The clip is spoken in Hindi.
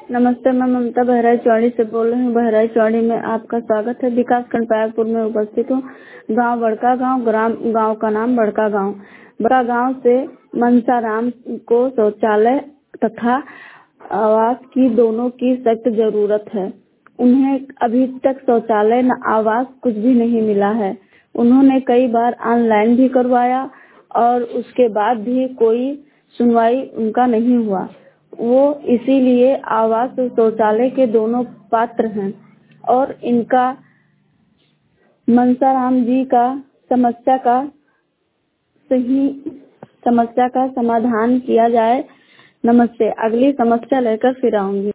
नमस्ते, मैं ममता बहराइच चौड़ी से बोल रही हूँ। बहराइच चौड़ी में आपका स्वागत है। विकास खंड पायकपुर में उपस्थित हूँ। गांव बड़का गांव, गांव का नाम बड़का गांव। बड़का गांव से मनसाराम को शौचालय तथा आवास की दोनों की सख्त जरूरत है। उन्हें अभी तक शौचालय न आवास कुछ भी नहीं मिला है। उन्होंने कई बार ऑनलाइन भी करवाया और उसके बाद भी कोई सुनवाई उनका नहीं हुआ। वो इसीलिए आवास और शौचालय के दोनों पात्र हैं और इनका मनसाराम जी का समस्या का समाधान किया जाए। नमस्ते, अगली समस्या लेकर फिर आऊंगी।